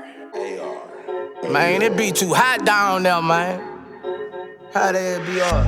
Man, it be too hot down there, man. How they be up?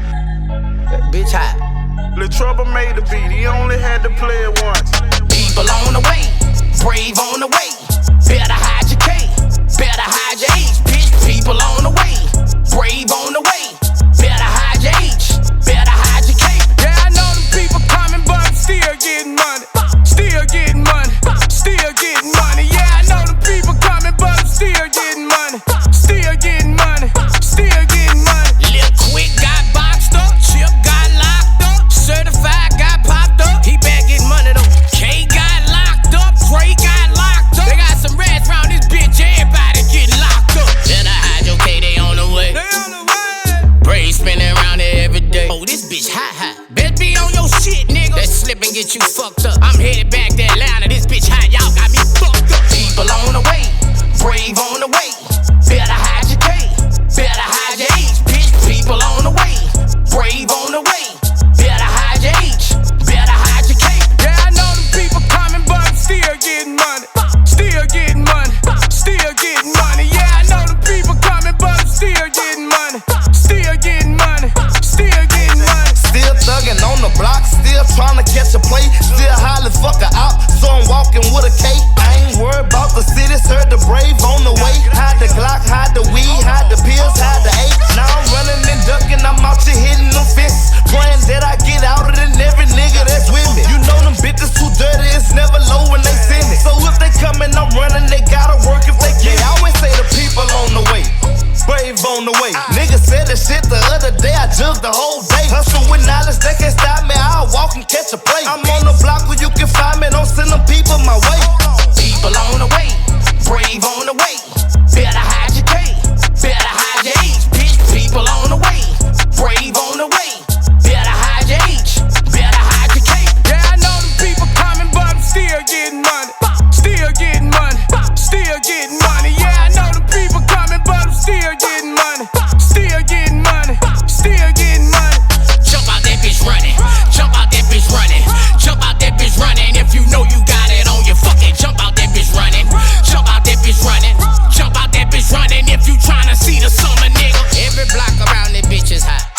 That bitch hot. Lil Trouble made the beat, he only had to play it once. People on the way, brave on the way. Better hide your K, better hide your H, bitch. People on the way, brave on the way. Better hide your H, better hide your K. Yeah, I know them people coming, but I'm still getting money. Still getting money, still getting money. Yeah, I know them people coming, but I'm still getting money. Still getting money, still getting money. Lil Quick got boxed up, Chip got locked up, Certified got popped up. He back getting money though. K got locked up, Trey got locked up. They got some rats round this bitch, everybody getting locked up. Better hide your K, they on the way. They on the way. Braids spinning around it every day. Oh, this bitch hot hot. Bet be on your shit, nigga. That slip and get you fucked up. I'm headed back to Atlanta. This bitch hot, y'all got me fucked up. People on the way, brave on the way. Better hide your K, better hide your H, bitch. People on the way, brave on the way. Better hide your H, better hide your K. Yeah, I know them people coming, but I'm still getting money. Still getting money, still getting money. Yeah, I know them people coming, but I'm still getting money. Still getting money, still getting money. Still thuggin' on the block, still tryna catch a play. Still hollin' fuck her out, so I'm walking with a cape. I ain't worried about the cities, heard the brave on the way. Hide the Glock, hide the weed, hide the pills, hide the eight. Now I'm running and ducking, I'm out here hitting them fists. Praying that I get out of than every nigga that's with me. You know them bitches too dirty, it's never low when they send it. So if they coming, I'm running, they gotta work if they can. I always say the people on the way, brave on the way. Niggas said that shit the other day, I jugged the whole day. Hustle with knowledge, they can't stop me, I'll walk and catch a plate. I'm on the block where you can find me, don't send them people my way. People on the way, brave on the way. Better hide your K, better hide your H, bitch. People on the way, brave on the way. Better hide your H, better hide your K. Yeah, I know them people coming, but I'm still getting money. Still getting money, still getting money. Yeah, I know them people coming, but I'm still getting money. Still getting money, still getting money. Jump out that bitch running, jump out that bitch running, jump out that bitch running. If you know you got it on your fucking jump out that bitch running, jump out that bitch running, jump out that bitch running. If you tryna see the summer, nigga. Every block around that bitch is hot.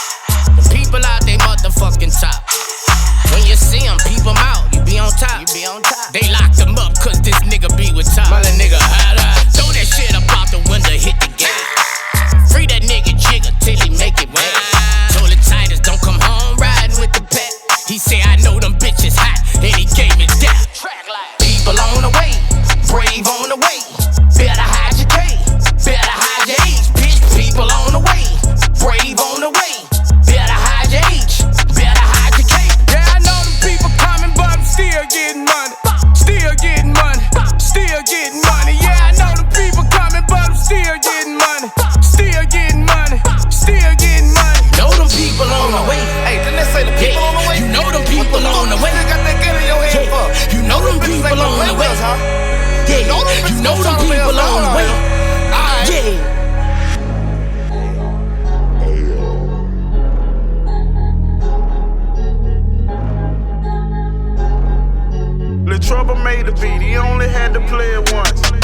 The people out they motherfucking top. When you see them, peep them out, you be on top. You be on top. They locked them up cause this nigga be with top. My little nigga hot. Throw that shit up out the window, hit the gate. Free that nigga jigger till he make it wet. Told the Titus don't come home riding with the pet. He say I know them bitches hot, and he gave me that. People on the way, brave on the way. Better hide your K, better hide your H, bitch. People on the way, brave on the way. Better hide your H, better hide your K. Yeah, I know them people coming, but I'm still getting money. Still getting money, still getting money. Yeah, I know them people coming, but I'm still getting money. Still getting money, still getting money. Know them people on the way. Hey, didn't they say the people on the way? You know them people on the way. You got that gun in your head for? You know them people on the way. Yeah, you know them people on the way. Yeah. Lil Trouble made the beat, he only had to play it once.